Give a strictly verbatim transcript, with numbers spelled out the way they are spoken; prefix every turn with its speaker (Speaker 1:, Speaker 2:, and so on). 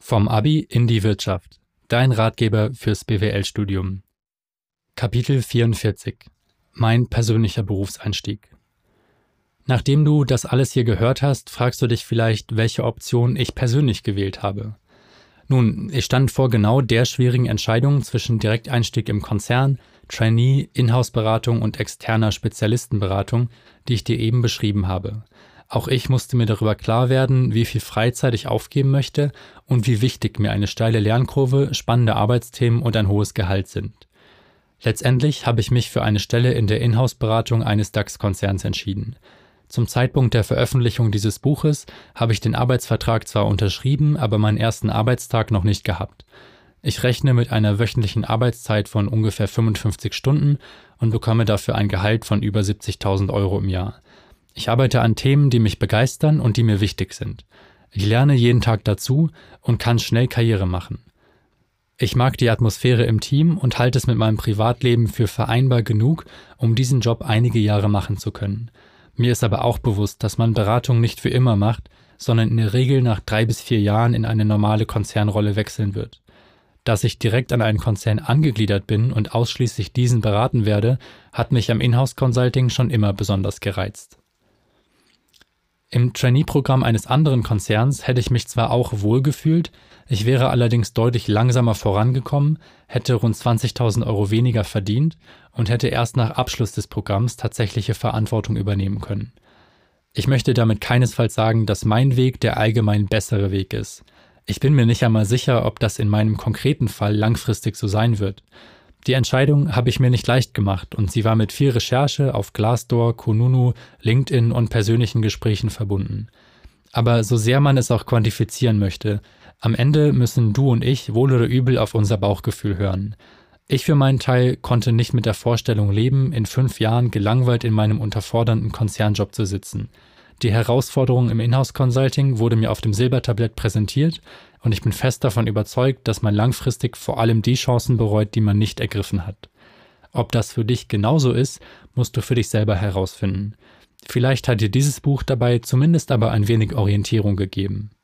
Speaker 1: Vom Abi in die Wirtschaft. Dein Ratgeber fürs B W L-Studium. Kapitel vierundvierzig. Mein persönlicher Berufseinstieg. Nachdem du das alles hier gehört hast, fragst du dich vielleicht, welche Option ich persönlich gewählt habe. Nun, ich stand vor genau der schwierigen Entscheidung zwischen Direkteinstieg im Konzern, Trainee, Inhouse-Beratung und externer Spezialistenberatung, die ich dir eben beschrieben habe. Auch ich musste mir darüber klar werden, wie viel Freizeit ich aufgeben möchte und wie wichtig mir eine steile Lernkurve, spannende Arbeitsthemen und ein hohes Gehalt sind. Letztendlich habe ich mich für eine Stelle in der Inhouse-Beratung eines DAX-Konzerns entschieden. Zum Zeitpunkt der Veröffentlichung dieses Buches habe ich den Arbeitsvertrag zwar unterschrieben, aber meinen ersten Arbeitstag noch nicht gehabt. Ich rechne mit einer wöchentlichen Arbeitszeit von ungefähr fünfundfünfzig Stunden und bekomme dafür ein Gehalt von über siebzigtausend Euro im Jahr. Ich arbeite an Themen, die mich begeistern und die mir wichtig sind. Ich lerne jeden Tag dazu und kann schnell Karriere machen. Ich mag die Atmosphäre im Team und halte es mit meinem Privatleben für vereinbar genug, um diesen Job einige Jahre machen zu können. Mir ist aber auch bewusst, dass man Beratung nicht für immer macht, sondern in der Regel nach drei bis vier Jahren in eine normale Konzernrolle wechseln wird. Dass ich direkt an einen Konzern angegliedert bin und ausschließlich diesen beraten werde, hat mich am Inhouse-Consulting schon immer besonders gereizt. Im Trainee-Programm eines anderen Konzerns hätte ich mich zwar auch wohlgefühlt, ich wäre allerdings deutlich langsamer vorangekommen, hätte rund zwanzigtausend Euro weniger verdient und hätte erst nach Abschluss des Programms tatsächliche Verantwortung übernehmen können. Ich möchte damit keinesfalls sagen, dass mein Weg der allgemein bessere Weg ist. Ich bin mir nicht einmal sicher, ob das in meinem konkreten Fall langfristig so sein wird. Die Entscheidung habe ich mir nicht leicht gemacht und sie war mit viel Recherche auf Glassdoor, Kununu, LinkedIn und persönlichen Gesprächen verbunden. Aber so sehr man es auch quantifizieren möchte, am Ende müssen du und ich wohl oder übel auf unser Bauchgefühl hören. Ich für meinen Teil konnte nicht mit der Vorstellung leben, in fünf Jahren gelangweilt in meinem unterfordernden Konzernjob zu sitzen. Die Herausforderung im Inhouse-Consulting wurde mir auf dem Silbertablett präsentiert und ich bin fest davon überzeugt, dass man langfristig vor allem die Chancen bereut, die man nicht ergriffen hat. Ob das für dich genauso ist, musst du für dich selber herausfinden. Vielleicht hat dir dieses Buch dabei zumindest aber ein wenig Orientierung gegeben.